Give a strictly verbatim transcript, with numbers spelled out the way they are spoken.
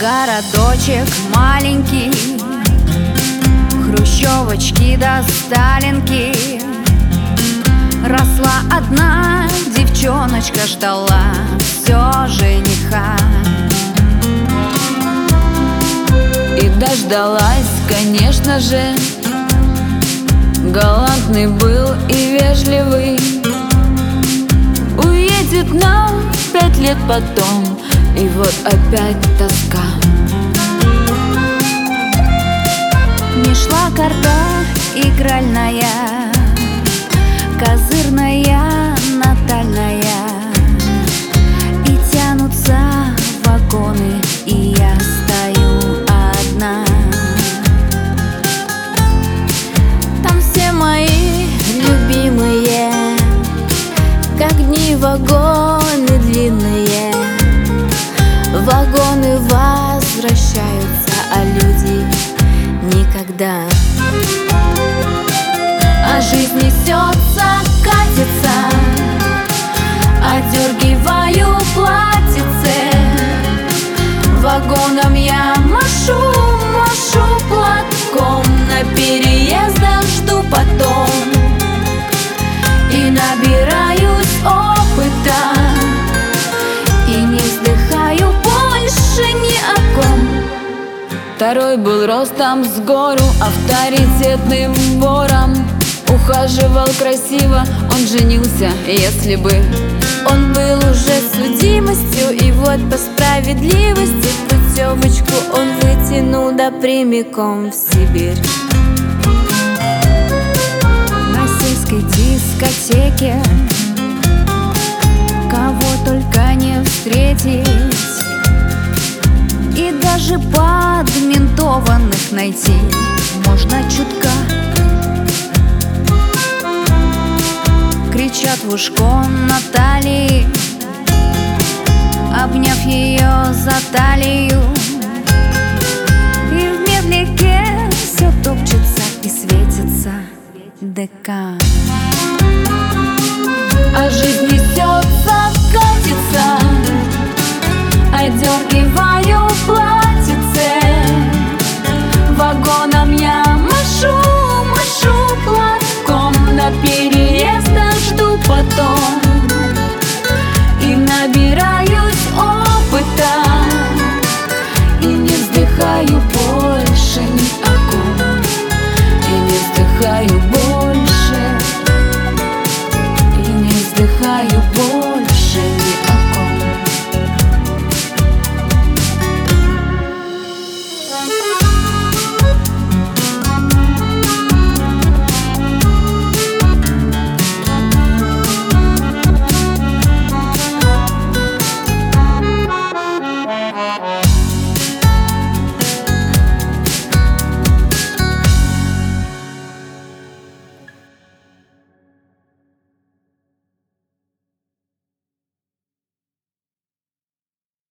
Городочек маленький, хрущевочки до Сталинки. Росла одна девчоночка, ждала все жениха. И дождалась, конечно же. Галантный был и вежливый. Уедет на пять лет потом, и вот опять тоска. Не шла карта игральная, козырная, натальная, и тянутся вагоны, и я стою одна. Там все мои любимые, как дни вагоны длинные. Вагоны возвращаются, а люди никогда. А жизнь несется, катится, одергиваю платьице. Вагоном я машу, машу платком, на переездах жду потом. И набираюсь опыта, и не вздыхаю больше ни о ком. Второй был ростом с гору, авторитетным вором. Ухаживал красиво, он женился, если бы. Он был уже судимостью, и вот по справедливости путевочку он вытянул да прямиком в Сибирь. На сельской дискотеке кого только не встретить, и даже подментованных найти можно чутка. Кричат в ушко Натальи, обняв ее за талию, и в медляке все топчется и светится ДК. А жизнь несется, катится, одергиваю платьице. Вагоном я машу, машу платком, на переездах жду потом. И набираюсь опыта, и не вздыхаю больше ни о ком. И не вздыхаю больше, и не вздыхаю больше.